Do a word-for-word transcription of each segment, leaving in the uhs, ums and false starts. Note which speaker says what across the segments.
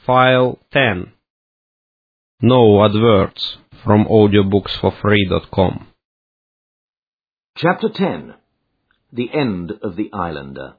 Speaker 1: File ten. No adverts from audiobooks for free dot com.
Speaker 2: Chapter ten. The End of the Islander.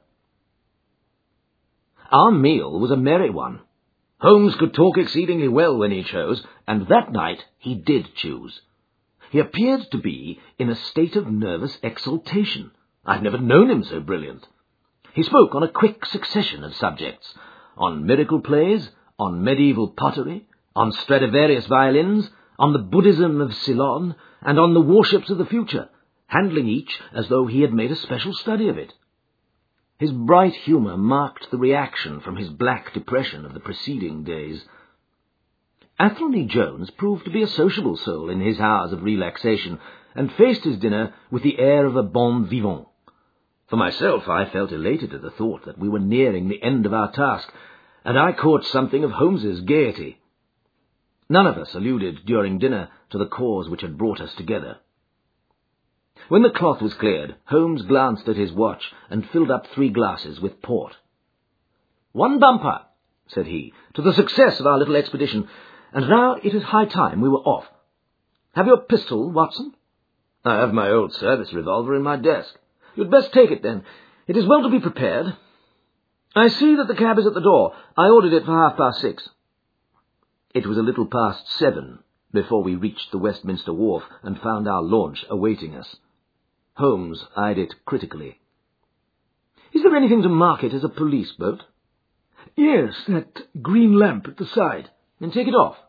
Speaker 2: Our meal was a merry one. Holmes could talk exceedingly well when he chose, and that night he did choose. He appeared to be in a state of nervous exaltation. I've never known him so brilliant. He spoke on a quick succession of subjects, on miracle plays, on medieval pottery, on Stradivarius violins, on the Buddhism of Ceylon, and on the warships of the future, handling each as though he had made a special study of it. His bright humour marked the reaction from his black depression of the preceding days. Athelney Jones proved to be a sociable soul in his hours of relaxation, and faced his dinner with the air of a bon vivant. For myself, I felt elated at the thought that we were nearing the end of our task, and I caught something of Holmes's gaiety. None of us alluded during dinner to the cause which had brought us together. When the cloth was cleared, Holmes glanced at his watch and filled up three glasses with port. "One bumper," said he, "to the success of our little expedition, and now it is high time we were off. Have you a pistol, Watson?" "I have my old service revolver in my desk." "You'd best take it, then. It is well to be prepared. I see that the cab is at the door. I ordered it for half past six." It was a little past seven before we reached the Westminster Wharf and found our launch awaiting us. Holmes eyed it critically. "Is there anything to mark it as a police boat?" "Yes, that green lamp at the side." "Then take it off."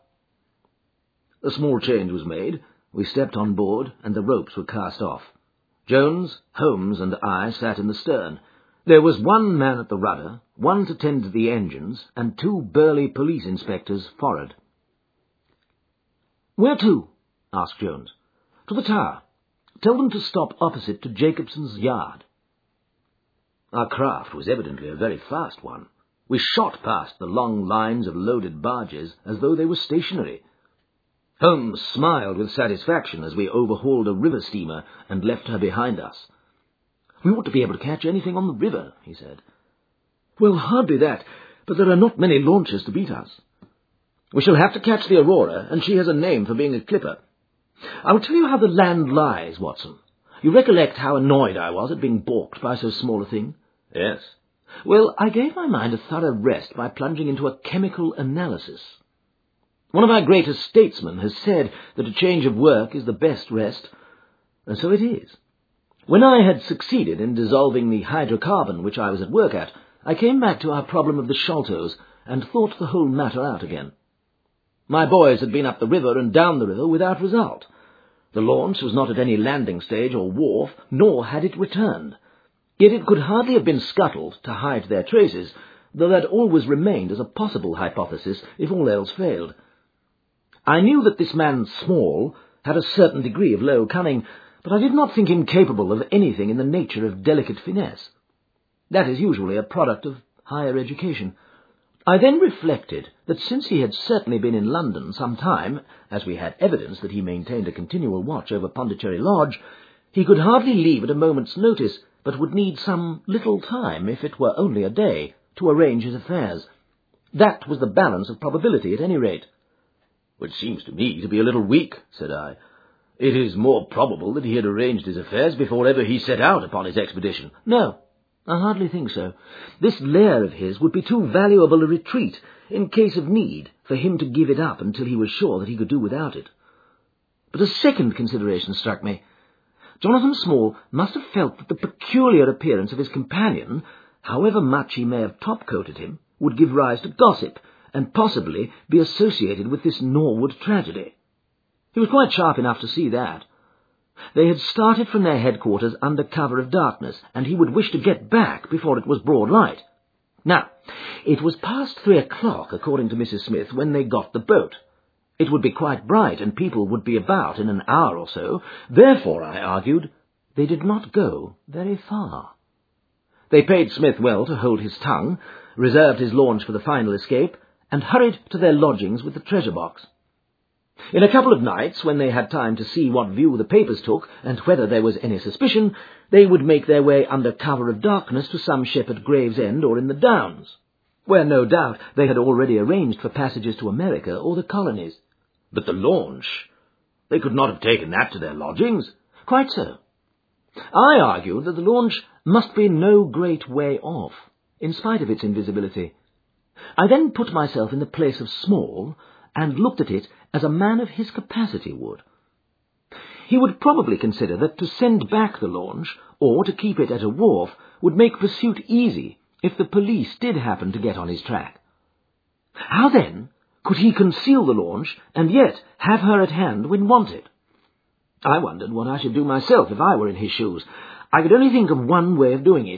Speaker 2: A small change was made. We stepped on board, and the ropes were cast off. Jones, Holmes, and I sat in the stern. There was one man at the rudder, one to tend to the engines, and two burly police inspectors forward. "Where to?" asked Jones. "To the tower. Tell them to stop opposite to Jacobson's yard." Our craft was evidently a very fast one. We shot past the long lines of loaded barges as though they were stationary. Holmes smiled with satisfaction as we overhauled a river steamer and left her behind us. "We ought to be able to catch anything on the river," he said. "Well, hardly that, but there are not many launches to beat us." "We shall have to catch the Aurora, and she has a name for being a clipper. I will tell you how the land lies, Watson. You recollect how annoyed I was at being balked by so small a thing?" "Yes." "Well, I gave my mind a thorough rest by plunging into a chemical analysis. One of our greatest statesmen has said that a change of work is the best rest, and so it is. When I had succeeded in dissolving the hydrocarbon which I was at work at, I came back to our problem of the Sholtos and thought the whole matter out again. My boys had been up the river and down the river without result. The launch was not at any landing stage or wharf, nor had it returned. Yet it could hardly have been scuttled to hide their traces, though that always remained as a possible hypothesis if all else failed. I knew that this man Small had a certain degree of low cunning, but I did not think him capable of anything in the nature of delicate finesse. That is usually a product of higher education. I then reflected that since he had certainly been in London some time, as we had evidence that he maintained a continual watch over Pondicherry Lodge, he could hardly leave at a moment's notice, but would need some little time, if it were only a day, to arrange his affairs. That was the balance of probability, at any rate. "Which seems to me to be a little weak," said I. "It is more probable that he had arranged his affairs before ever he set out upon his expedition." "No, I hardly think so. This lair of his would be too valuable a retreat, in case of need, for him to give it up until he was sure that he could do without it. But a second consideration struck me. Jonathan Small must have felt that the peculiar appearance of his companion, however much he may have top-coated him, would give rise to gossip, and possibly be associated with this Norwood tragedy. He was quite sharp enough to see that. They had started from their headquarters under cover of darkness, and he would wish to get back before it was broad light. Now, it was past three o'clock, according to Missus Smith, when they got the boat. It would be quite bright, and people would be about in an hour or so. Therefore, I argued, they did not go very far. They paid Smith well to hold his tongue, reserved his launch for the final escape, and hurried to their lodgings with the treasure box. In a couple of nights, when they had time to see what view the papers took, and whether there was any suspicion, they would make their way under cover of darkness to some ship at Gravesend or in the Downs. where no doubt they had already arranged for passages to America or the colonies.
Speaker 3: But the launch? They could not have taken that to their lodgings.
Speaker 2: Quite so. I argued that the launch must be no great way off, in spite of its invisibility. I then put myself in the place of Small and looked at it as a man of his capacity would. He would probably consider that to send back the launch, or to keep it at a wharf, would make pursuit easy if the police did happen to get on his track. How then could he conceal the launch and yet have her at hand when wanted? I wondered what I should do myself if I were in his shoes. I could only think of one way of doing it.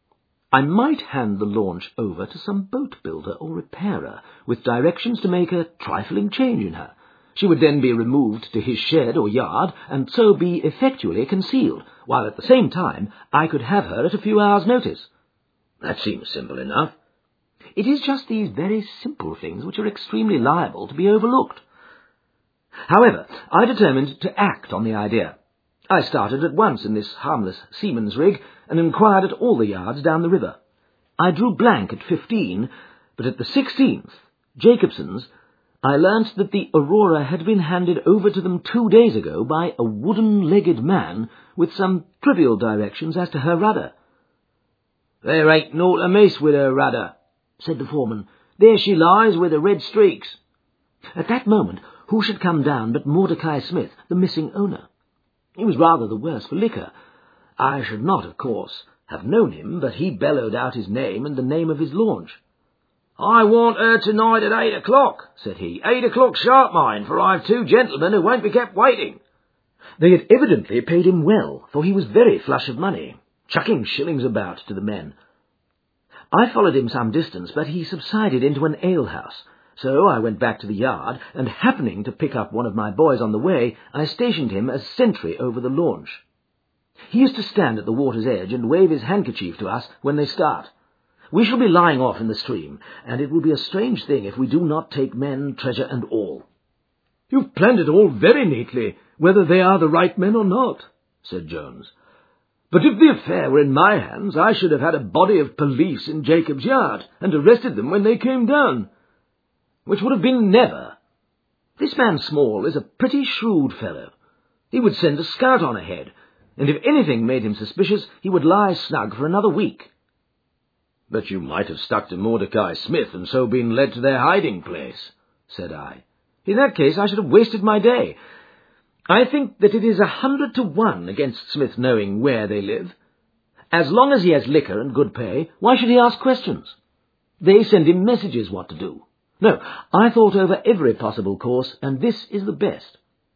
Speaker 2: I might hand the launch over to some boat builder or repairer, with directions to make a trifling change in her. She would then be removed to his shed or yard, and so be effectually concealed, while at the same time I could have her at a few hours' notice.
Speaker 3: That seems simple enough.
Speaker 2: It is just these very simple things which are extremely liable to be overlooked. However, I determined to act on the idea. I started at once in this harmless seaman's rig, and inquired at all the yards down the river. I drew blank at fifteen, but at the sixteenth, Jacobson's, I learnt that the Aurora had been handed over to them two days ago by a wooden-legged man with some trivial directions as to her rudder.
Speaker 3: "There ain't naught amiss with her rudder,"
Speaker 2: said the foreman. "There she lies with the red streaks." At that moment, who should come down but Mordecai Smith, the missing owner. He was rather the worse for liquor. I should not, of course, have known him, but he bellowed out his name and the name of his launch.
Speaker 3: "I want her tonight at eight o'clock," said he. "Eight o'clock sharp, mind, for I've two gentlemen who won't be kept waiting."
Speaker 2: They had evidently paid him well, for he was very flush of money, chucking shillings about to the men. I followed him some distance, but he subsided into an alehouse, so I went back to the yard, and happening to pick up one of my boys on the way, I stationed him as sentry over the launch. He used to stand at the water's edge and wave his handkerchief to us when they start. We shall be lying off in the stream, and it will be a strange thing if we do not take men, treasure, and all.
Speaker 4: "You've planned it all very neatly, whether they are the right men or not," said Jones. "But if the affair were in my hands, I should have had a body of police in Jacob's Yard, and arrested them when they came down. Which would have been never.
Speaker 2: This man Small is a pretty shrewd fellow. He would send a scout on ahead, and if anything made him suspicious, he would lie snug for another week."
Speaker 3: "But you might have stuck to Mordecai Smith and so been led to their hiding place," said I.
Speaker 2: "In that case I should have wasted my day. I think that it is a hundred to one against Smith knowing where they live. As long as he has liquor and good pay, why should he ask questions? They send him messages what to do. No, I thought over every possible course, and this is the best."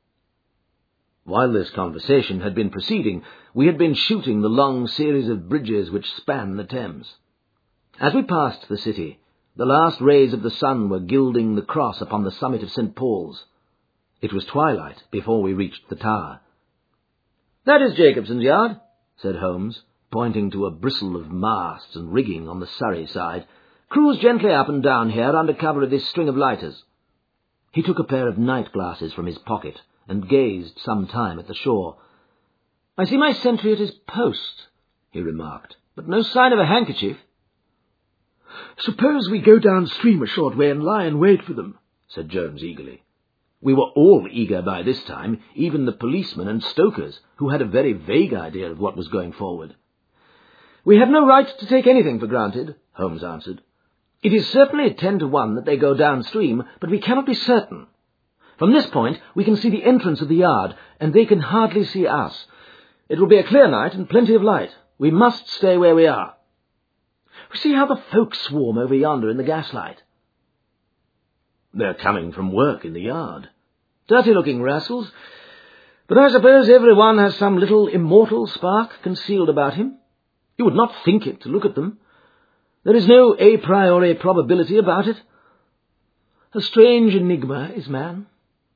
Speaker 2: While this conversation had been proceeding, we had been shooting the long series of bridges which span the Thames. As we passed the city, the last rays of the sun were gilding the cross upon the summit of Saint Paul's. It was twilight before we reached the tower. "That is Jacobson's Yard," said Holmes, pointing to a bristle of masts and rigging on the Surrey side. "Cruise gently up and down here under cover of this string of lighters." He took a pair of night glasses from his pocket and gazed some time at the shore. "I see my sentry at his post," he remarked, "but no sign of a handkerchief."
Speaker 4: "Suppose we go downstream a short way and lie in wait for them," said Jones eagerly.
Speaker 2: We were all eager by this time, even the policemen and stokers, who had a very vague idea of what was going forward. "We have no right to take anything for granted," Holmes answered. "It is certainly ten to one that they go downstream, but we cannot be certain. From this point we can see the entrance of the yard, and they can hardly see us. It will be a clear night and plenty of light. We must stay where we are. See how the folk swarm over yonder in the gaslight."
Speaker 3: "They're coming from work in the yard."
Speaker 2: "Dirty-looking rascals. But I suppose every one has some little immortal spark concealed about him. You would not think it to look at them. There is no a priori probability about it. A strange enigma is man."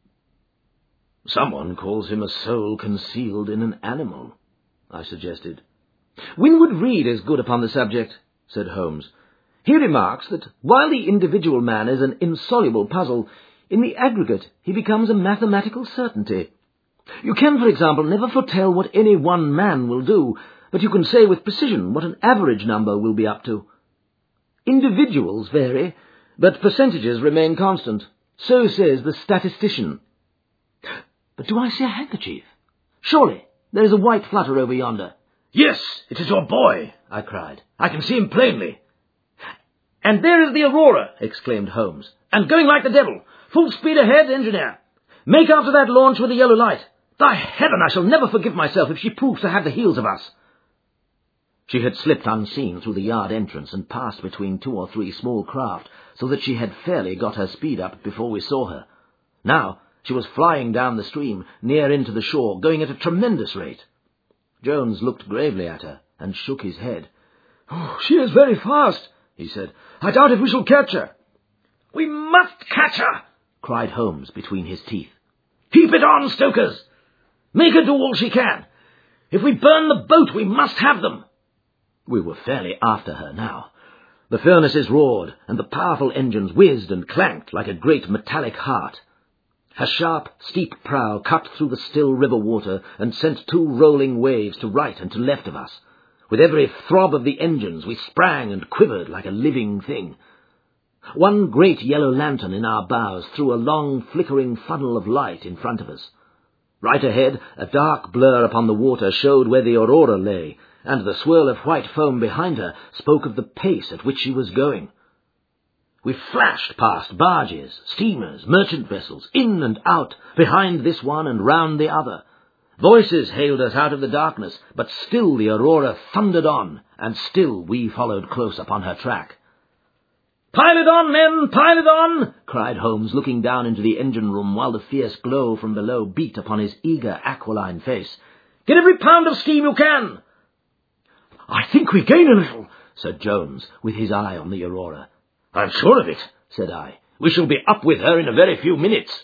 Speaker 3: "Someone calls him a soul concealed in an animal," I suggested.
Speaker 2: "Winwood Reade is good upon the subject," said Holmes. "He remarks that while the individual man is an insoluble puzzle, in the aggregate he becomes a mathematical certainty. You can, for example, never foretell what any one man will do, but you can say with precision what an average number will be up to. Individuals vary, but percentages remain constant. So says the statistician. But do I see a handkerchief? Surely there is a white flutter over yonder.
Speaker 3: Yes, it is your boy, I cried. I can see him plainly. And there is the Aurora, exclaimed Holmes. And going like the devil. Full speed ahead, engineer. Make after that launch with the yellow light. By heaven, I shall never forgive myself if she proves to have the heels of us.
Speaker 2: She had slipped unseen through the yard entrance and passed between two or three small craft, so that she had fairly got her speed up before we saw her. Now she was flying down the stream, near into the shore, going at a tremendous rate. Jones looked gravely at her and shook his head.
Speaker 4: "Oh, she is very fast," he said. "I doubt if we shall catch her."
Speaker 3: "We must catch her,"
Speaker 2: cried Holmes between his teeth.
Speaker 3: "Keep it on, stokers. Make her do all she can. If we burn the boat, we must have them."
Speaker 2: We were fairly after her now. The furnaces roared, and the powerful engines whizzed and clanked like a great metallic heart. Her sharp, steep prow cut through the still river water and sent two rolling waves to right and to left of us. With every throb of the engines we sprang and quivered like a living thing. One great yellow lantern in our bows threw a long, flickering funnel of light in front of us. Right ahead, a dark blur upon the water showed where the Aurora lay, and the swirl of white foam behind her spoke of the pace at which she was going. We flashed past barges, steamers, merchant vessels, in and out, behind this one and round the other. Voices hailed us out of the darkness, but still the Aurora thundered on, and still we followed close upon her track.
Speaker 3: "Pile it on, men, pile it on!"
Speaker 2: cried Holmes, looking down into the engine-room while the fierce glow from below beat upon his eager, aquiline face.
Speaker 3: "Get every pound of steam you can!"
Speaker 4: "I think we gain a little,"
Speaker 2: said Jones, with his eye on the Aurora.
Speaker 3: "I'm sure of it," said I. "We shall be up with her in a very few minutes."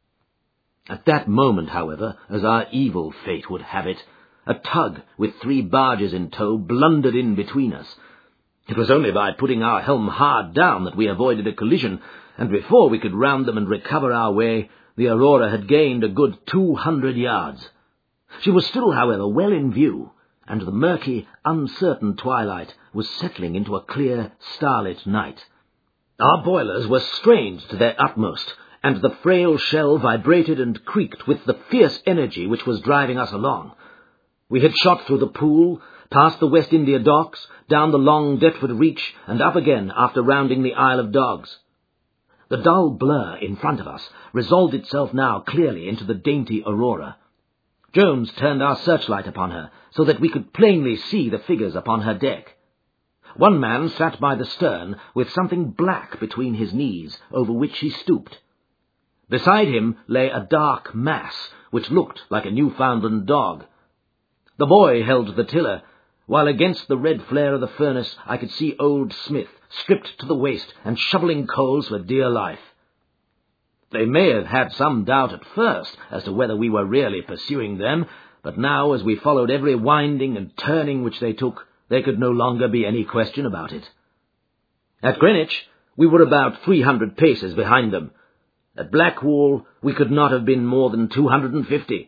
Speaker 2: At that moment, however, as our evil fate would have it, a tug with three barges in tow blundered in between us. It was only by putting our helm hard down that we avoided a collision, and before we could round them and recover our way, the Aurora had gained a good two hundred yards. She was still, however, well in view, and the murky, uncertain twilight was settling into a clear, starlit night. Our boilers were strained to their utmost, and the frail shell vibrated and creaked with the fierce energy which was driving us along. We had shot through the Pool, past the West India Docks, down the long Deptford Reach, and up again after rounding the Isle of Dogs. The dull blur in front of us resolved itself now clearly into the dainty Aurora. Jones turned our searchlight upon her, so that we could plainly see the figures upon her deck. One man sat by the stern with something black between his knees, over which he stooped. Beside him lay a dark mass, which looked like a Newfoundland dog. The boy held the tiller, while against the red flare of the furnace I could see old Smith, stripped to the waist and shovelling coals for dear life. They may have had some doubt at first as to whether we were really pursuing them, but now, as we followed every winding and turning which they took, there could no longer be any question about it. At Greenwich, we were about three hundred paces behind them. At Blackwall, we could not have been more than two hundred and fifty.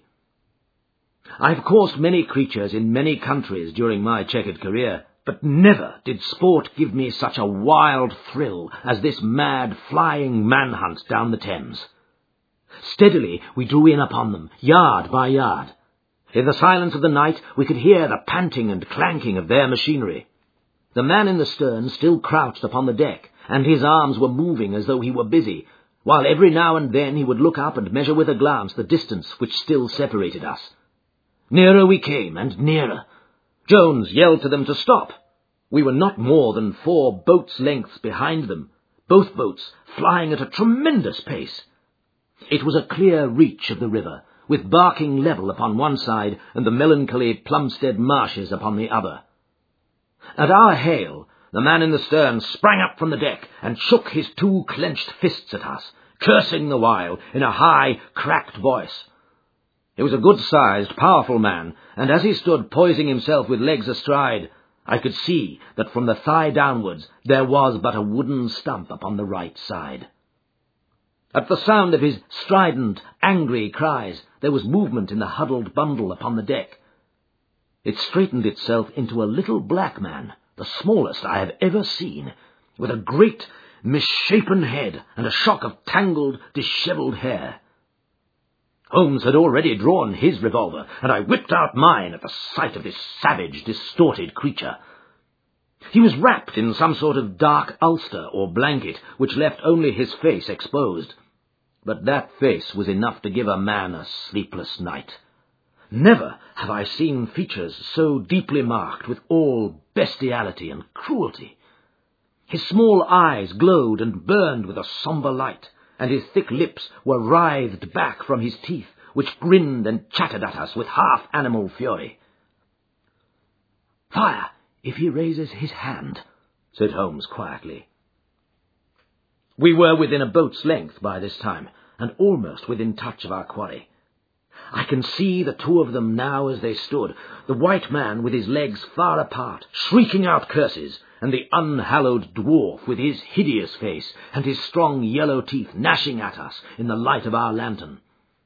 Speaker 2: I have coursed many creatures in many countries during my checkered career, but never did sport give me such a wild thrill as this mad, flying manhunt down the Thames. Steadily we drew in upon them, yard by yard. In the silence of the night we could hear the panting and clanking of their machinery. The man in the stern still crouched upon the deck, and his arms were moving as though he were busy, while every now and then he would look up and measure with a glance the distance which still separated us. Nearer we came, and nearer. Jones yelled to them to stop. We were not more than four boats' lengths behind them, both boats flying at a tremendous pace. It was a clear reach of the river, with Barking Level upon one side and the melancholy Plumstead Marshes upon the other. At our hail, the man in the stern sprang up from the deck and shook his two clenched fists at us, cursing the while in a high, cracked voice. He was a good-sized, powerful man, and as he stood poising himself with legs astride, I could see that from the thigh downwards there was but a wooden stump upon the right side. At the sound of his strident, angry cries, there was movement in the huddled bundle upon the deck. It straightened itself into a little black man, the smallest I have ever seen. with a great, misshapen head and a shock of tangled, dishevelled hair. Holmes had already drawn his revolver, and I whipped out mine at the sight of this savage, distorted creature. He was wrapped in some sort of dark ulster or blanket, which left only his face exposed. But that face was enough to give a man a sleepless night. Never have I seen features so deeply marked with all bestiality and cruelty. His small eyes glowed and burned with a sombre light, and his thick lips were writhed back from his teeth, which grinned and chattered at us with half-animal fury. "Fire, if he raises his hand," said Holmes quietly. We were within a boat's length by this time, and almost within touch of our quarry. I can see the two of them now as they stood, the white man with his legs far apart, shrieking out curses, and the unhallowed dwarf with his hideous face and his strong yellow teeth gnashing at us in the light of our lantern.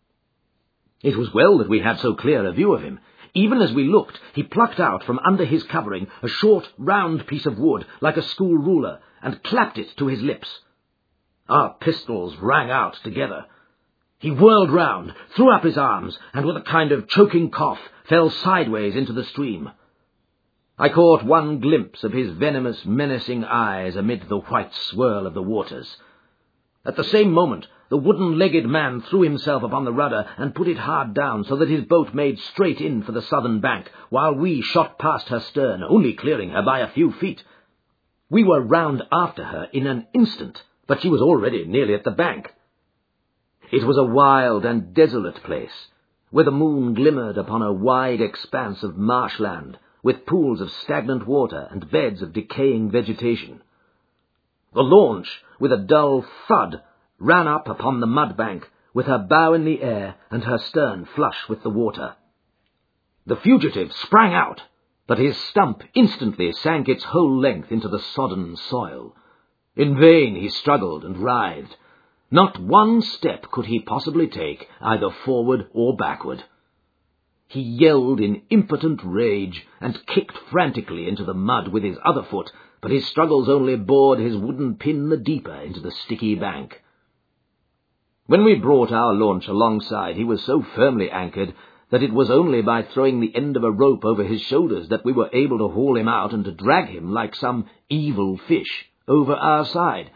Speaker 2: It was well that we had so clear a view of him. Even as we looked, he plucked out from under his covering a short, round piece of wood like a school ruler, and clapped it to his lips. Our pistols rang out together. He whirled round, threw up his arms, and with a kind of choking cough fell sideways into the stream. I caught one glimpse of his venomous, menacing eyes amid the white swirl of the waters. At the same moment, the wooden-legged man threw himself upon the rudder and put it hard down so that his boat made straight in for the southern bank, while we shot past her stern, only clearing her by a few feet. We were round after her in an instant, but she was already nearly at the bank. It was a wild and desolate place, where the moon glimmered upon a wide expanse of marshland, with pools of stagnant water and beds of decaying vegetation. The launch, with a dull thud, ran up upon the mud bank, with her bow in the air and her stern flush with the water. The fugitive sprang out, but his stump instantly sank its whole length into the sodden soil. In vain he struggled and writhed. Not one step could he possibly take, either forward or backward. He yelled in impotent rage and kicked frantically into the mud with his other foot, but his struggles only bored his wooden pin the deeper into the sticky bank. When we brought our launch alongside, he was so firmly anchored that it was only by throwing the end of a rope over his shoulders that we were able to haul him out and to drag him like some evil fish over our side.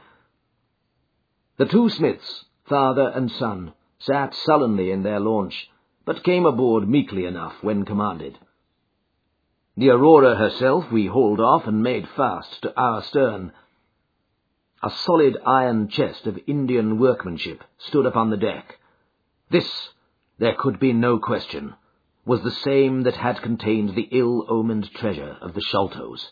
Speaker 2: The two Smiths, father and son, sat sullenly in their launch, but came aboard meekly enough when commanded. The Aurora herself we hauled off and made fast to our stern. A solid iron chest of Indian workmanship stood upon the deck. This, there could be no question, was the same that had contained the ill-omened treasure of the Sholtos.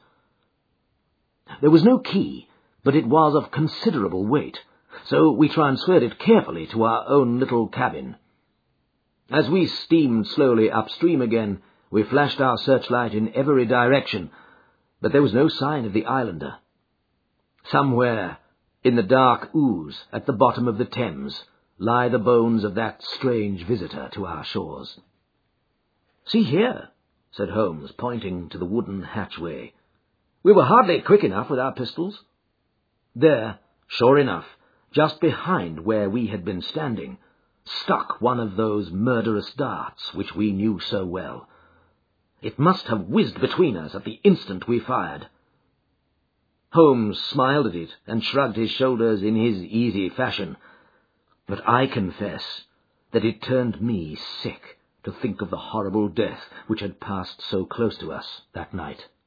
Speaker 2: There was no key, but it was of considerable weight, so we transferred it carefully to our own little cabin. As we steamed slowly upstream again, we flashed our searchlight in every direction, but there was no sign of the islander. Somewhere, in the dark ooze at the bottom of the Thames, lie the bones of that strange visitor to our shores. "See here," said Holmes, pointing to the wooden hatchway. We were hardly quick enough with our pistols. There, sure enough, just behind where we had been standing, stuck one of those murderous darts which we knew so well. It must have whizzed between us at the instant we fired. Holmes smiled at it and shrugged his shoulders in his easy fashion, but I confess that it turned me sick to think of the horrible death which had passed so close to us that night.